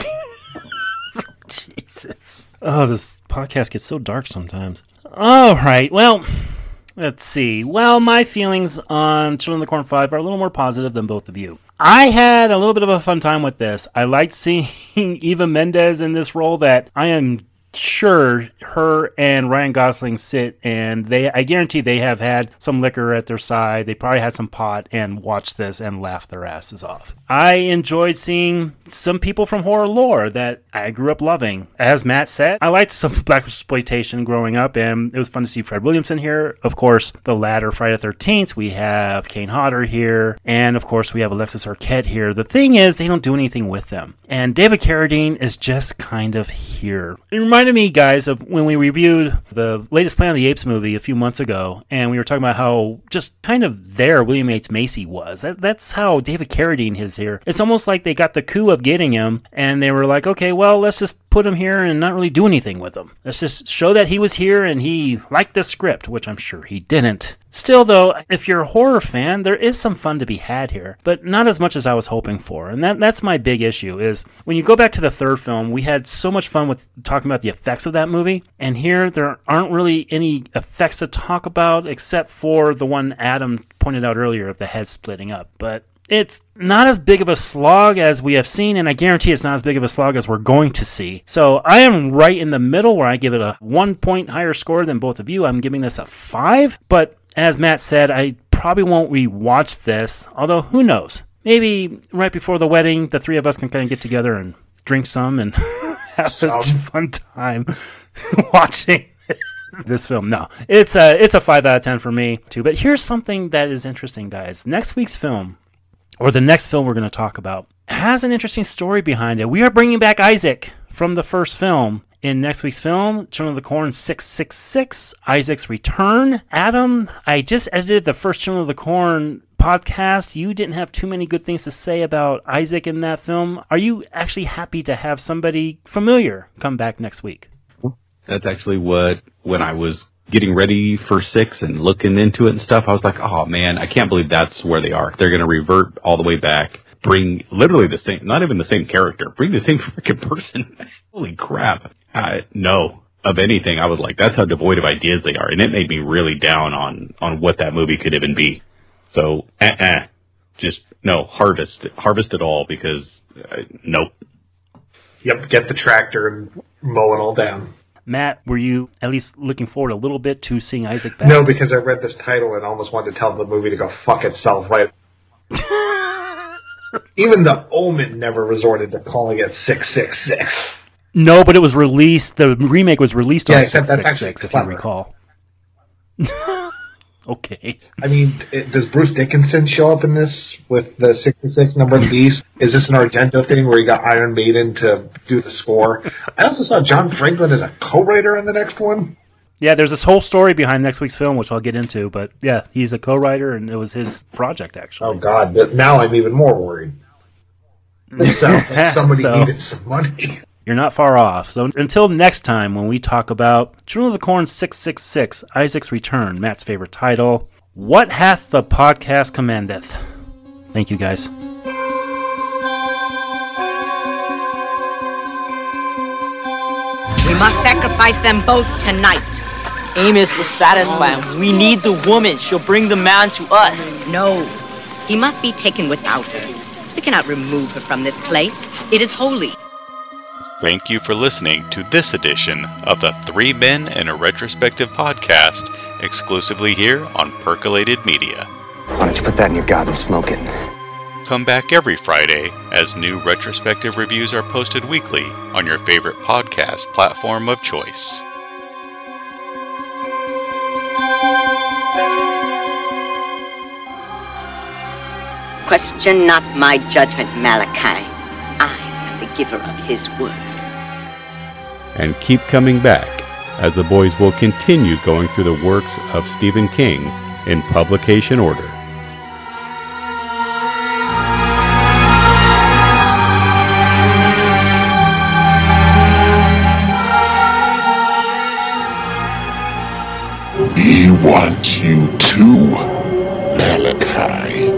Jesus. Oh, this podcast gets so dark sometimes. All right, well, let's see. Well, my feelings on Children of the Corn five are a little more positive than both of you. I had a little bit of a fun time with this. I liked seeing Eva Mendes in this role that I am sure her and Ryan Gosling sit, and they I guarantee they have had some liquor at their side. They probably had some pot and watched this and laughed their asses off. I enjoyed seeing some people from horror lore that I grew up loving. As Matt said, I liked some black exploitation growing up, and it was fun to see Fred Williamson here. Of course, the latter Friday the thirteenth, we have Kane Hodder here, and of course we have Alexis Arquette here. The thing is, they don't do anything with them, and David Carradine is just kind of here. It reminded me, guys, of when we reviewed the latest Planet of the Apes movie a few months ago, and we were talking about how just kind of there William H. Macy was. That, that's how David Carradine is here. It's almost like they got the coup of getting him, and they were like, okay, well, let's just put him here and not really do anything with him. Let's just show that he was here and he liked the script, which I'm sure he didn't. Still, though, if you're a horror fan, there is some fun to be had here, but not as much as I was hoping for. And that that's my big issue, is when you go back to the third film, we had so much fun with talking about the effects of that movie, and here there aren't really any effects to talk about except for the one Adam pointed out earlier of the head splitting up. But it's not as big of a slog as we have seen, and I guarantee it's not as big of a slog as we're going to see. So I am right in the middle where I give it a one point higher score than both of you. I'm giving this a five, but as Matt said, I probably won't rewatch this, although who knows? Maybe right before the wedding, the three of us can kind of get together and drink some and have a fun time watching this film. No, it's a, it's a five out of ten for me, too. But here's something that is interesting, guys. Next week's film, or the next film we're going to talk about, has an interesting story behind it. We are bringing back Isaac from the first film. In next week's film, Children of the Corn six six six, Isaac's Return. Adam, I just edited the first Children of the Corn podcast. You didn't have too many good things to say about Isaac in that film. Are you actually happy to have somebody familiar come back next week? That's actually what, when I was getting ready for six and looking into it and stuff, I was like, oh man, I can't believe that's where they are. They're going to revert all the way back. Bring literally the same, not even the same character, bring the same freaking person. Holy crap. Uh, no, of anything. I was like, that's how devoid of ideas they are. And it made me really down on, on what that movie could even be. So, uh-uh. Just, no, harvest, harvest it all because, uh, nope. Yep, get the tractor and mow it all down. Matt, were you at least looking forward a little bit to seeing Isaac back? No, because I read this title and almost wanted to tell the movie to go fuck itself, right? Even the Omen never resorted to calling it six six six. No, but it was released, the remake was released yeah, on six six six, if you recall. Okay. I mean, it, does Bruce Dickinson show up in this with the sixty-six number of the beast? Is this an Argento thing where you got Iron Maiden to do the score? I also saw John Franklin as a co-writer on the next one. Yeah, there's this whole story behind next week's film, which I'll get into, but yeah, he's a co-writer, and it was his project, actually. Oh, God, but now I'm even more worried. This sounds like somebody so, needed some money. You're not far off. So until next time, when we talk about Children of the Corn six six six, Isaac's Return, Matt's favorite title, What Hath the Podcast Commandeth? Thank you, guys. We must sacrifice them both tonight. Amos will satisfy him. We need the woman. She'll bring the man to us. No, he must be taken without her. We cannot remove her from this place. It is holy. Thank you for listening to this edition of the Three Men and a Retrospective podcast, exclusively here on Percolated Media. Why don't you put that in your gob and smoke it? Come back every Friday as new retrospective reviews are posted weekly on your favorite podcast platform of choice. Question not my judgment, Malachi. I am the giver of his word. And keep coming back, as the boys will continue going through the works of Stephen King in publication order. He wants you too, Malachi.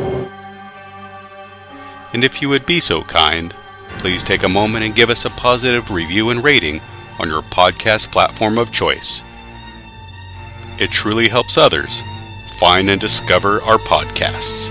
And if you would be so kind, please take a moment and give us a positive review and rating on your podcast platform of choice. It truly helps others find and discover our podcasts.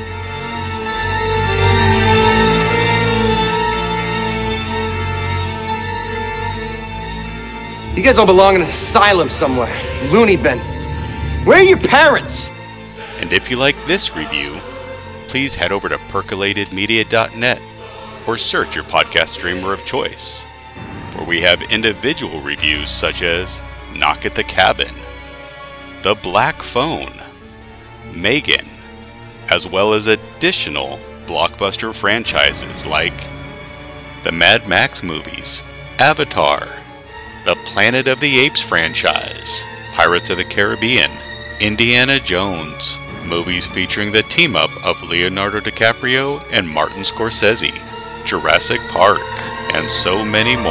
You guys all belong in an asylum somewhere. Loony bin. Where are your parents? And if you like this review, please head over to percolated media dot net or search your podcast streamer of choice, where we have individual reviews such as Knock at the Cabin, The Black Phone, Megan, as well as additional blockbuster franchises like the Mad Max movies, Avatar, the Planet of the Apes franchise, Pirates of the Caribbean, Indiana Jones, movies featuring the team-up of Leonardo DiCaprio and Martin Scorsese, Jurassic Park, and so many more.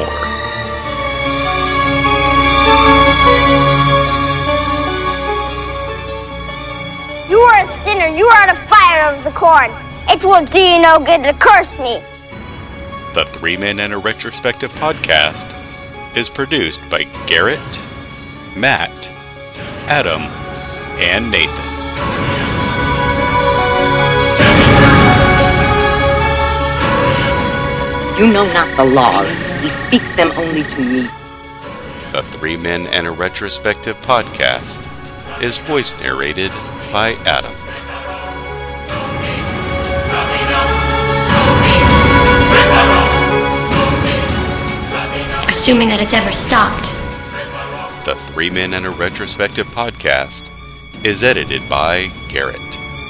You are a sinner. You are the fire of the corn. It will do you no good to curse me. The Three Men and a Retrospective podcast is produced by Garrett, Matt, Adam, and Nathan. You know not the laws. He speaks them only to me. The Three Men and a Retrospective podcast is voice narrated by Adam. Assuming that it's ever stopped. The Three Men and a Retrospective podcast is edited by Garrett.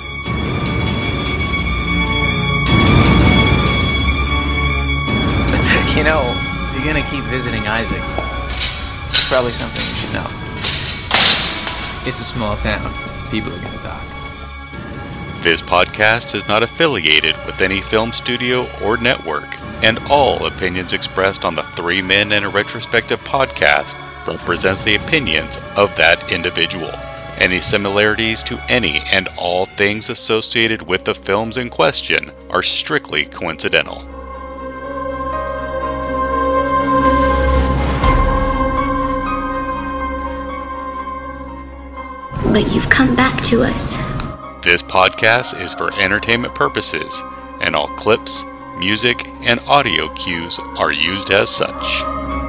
You know, if you're gonna keep visiting Isaac, it's probably something you should know. It's a small town. People are gonna talk. This podcast is not affiliated with any film studio or network, and all opinions expressed on the Three Men and a Retrospective podcast represents the opinions of that individual. Any similarities to any and all things associated with the films in question are strictly coincidental. But you've come back to us. This podcast is for entertainment purposes, and all clips, music, and audio cues are used as such.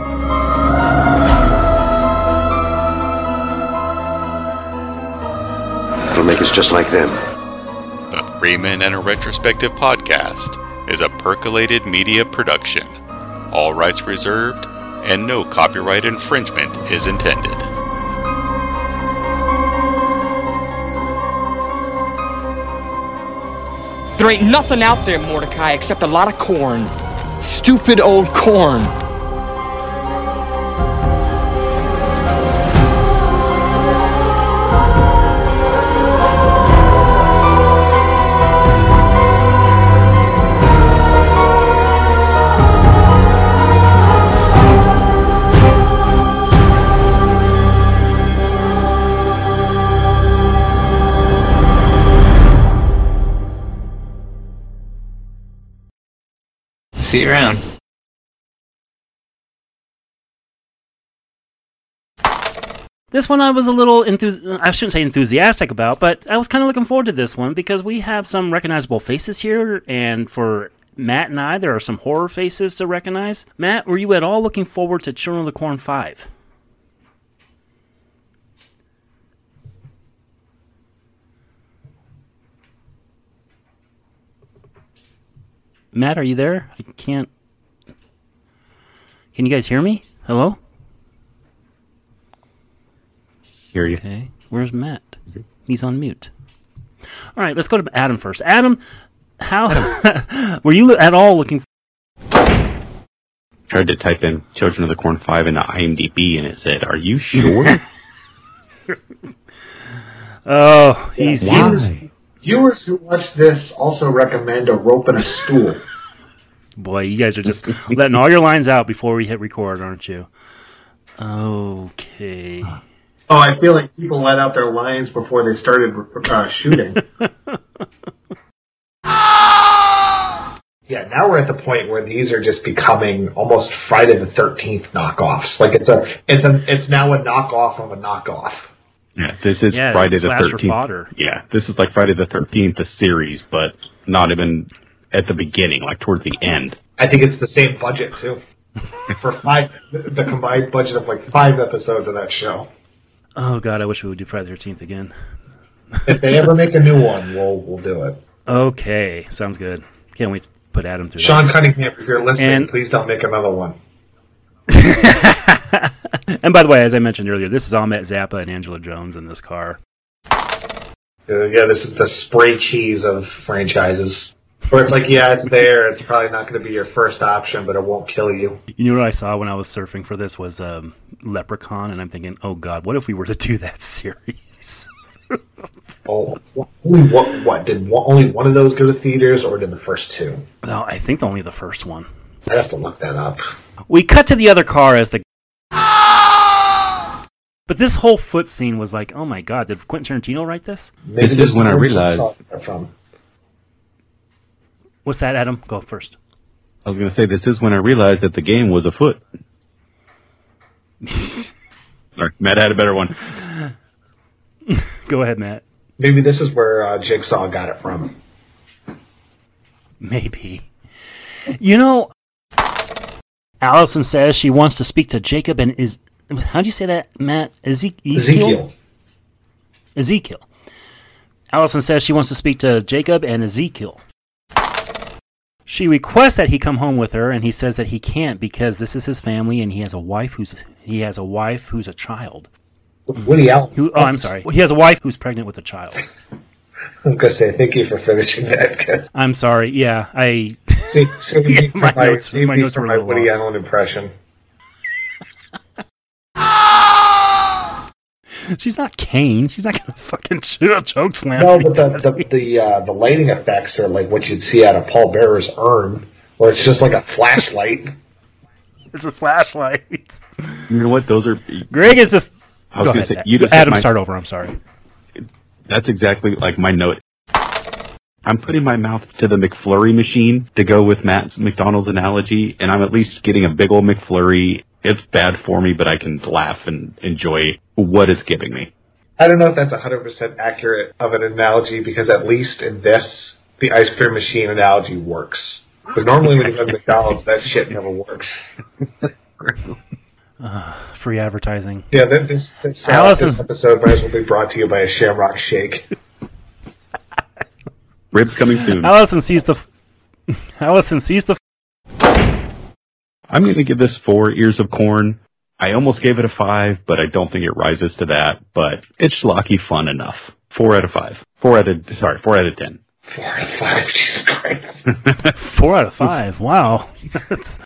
That'll make us just like them. The Three Men and a Retrospective podcast is a Percolated Media production. All rights reserved, and no copyright infringement is intended. There ain't nothing out there, Mordecai, except a lot of corn. Stupid old corn. See you around. This one I was a little enthusi- I shouldn't say enthusiastic about, but I was kind of looking forward to this one because we have some recognizable faces here, and for Matt and I, there are some horror faces to recognize. Matt, were you at all looking forward to Children of the Corn five? Matt, are you there? I can't... Can you guys hear me? Hello? Hear you. Okay. Where's Matt? He's on mute. All right, let's go to Adam first. Adam, How were you at all looking? Tried to type in Children of the Corn five into IMDb, and it said, "Are you sure?" Oh, he's, yeah, he's viewers, viewers who watch this also recommend a rope and a stool. Boy, you guys are just letting all your lines out before we hit record, aren't you? Okay. Oh, I feel like people let out their lines before they started uh, shooting. Yeah, now we're at the point where these are just becoming almost Friday the thirteenth knockoffs. Like it's a, it's a, it's now a knockoff of a knockoff. Yeah, this is yeah, Friday the thirteenth. thirteenth. Yeah, this is like Friday the thirteenth, the series, but not even at the beginning, like towards the end. I think it's the same budget too. For five, the combined budget of like five episodes of that show. Oh God, I wish we would do Friday the thirteenth again. If they ever make a new one, we'll we'll do it. Okay, sounds good. Can't wait to put Adam through Sean that. Cunningham, if you're listening, and, please don't make another one. And by the way, as I mentioned earlier, this is Ahmet Zappa and Angela Jones in this car. Uh, yeah, this is the spray cheese of franchises. Where it's like, yeah, it's there. It's probably not going to be your first option, but it won't kill you. You know what I saw when I was surfing for this was um, Leprechaun, and I'm thinking, oh God, what if we were to do that series? Oh, only what? What did one, only one of those go to theaters, or did the first two? No, I think only the first one. I'd have to look that up. We cut to the other car as the. But this whole foot scene was like, oh my God, did Quentin Tarantino write this? Maybe this is when I realized. From. What's that, Adam? Go first. I was going to say, this is when I realized that the game was afoot. Sorry, Matt had a better one. Go ahead, Matt. Maybe this is where uh, Jigsaw got it from. Maybe. You know, Allison says she wants to speak to Jacob and is... How do you say that, Matt? Eze- Ezekiel? Ezekiel. Allison says she wants to speak to Jacob and Ezekiel. She requests that he come home with her, and he says that he can't because this is his family, and he has a wife who's he has a wife who's a child. Woody Allen. Who, oh, I'm sorry. He has a wife who's pregnant with a child. I was going to say, thank you for finishing that. I'm sorry. Yeah, I. See, see yeah, my, my notes, see my notes for were my a little Woody off. Allen impression. She's not Kane. She's not going to fucking shoot a choke slam. No, but the the the, uh, the lighting effects are like what you'd see out of Paul Bearer's urn, where it's just like a flashlight. It's a flashlight. You know what? Those are. Greg is just. I was Go going ahead, to say, you just Adam, my, start over. I'm sorry. That's exactly like my note. I'm putting my mouth to the McFlurry machine to go with Matt's McDonald's analogy, and I'm at least getting a big old McFlurry. It's bad for me, but I can laugh and enjoy what it's giving me. I don't know if that's one hundred percent accurate of an analogy, because at least in this, the ice cream machine analogy works. But normally when you go to McDonald's, that shit never works. Uh, free advertising. Yeah, this, this, uh, this episode might as well be brought to you by a Shamrock Shake. Ribs coming soon. Allison sees the. Allison sees the. I'm going to give this four ears of corn. I almost gave it a five, but I don't think it rises to that. But it's schlocky fun enough. Four out of five. Four out of sorry, four out of ten. Four out of five. Jesus Christ. Four out of five. Wow. That's.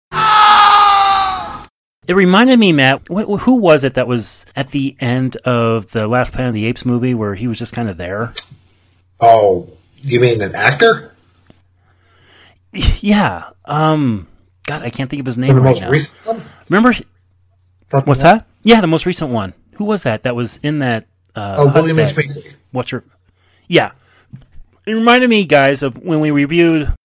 It reminded me, Matt. Wh- who was it that was at the end of the last Planet of the Apes movie where he was just kind of there? Oh, you mean an actor? Yeah. Um. God, I can't think of his name the right most now. Recent one? Remember? What's that? Yeah, the most recent one. Who was that? That was in that. Uh, oh, William H. that, Macy. What's your? Yeah. It reminded me, guys, of when we reviewed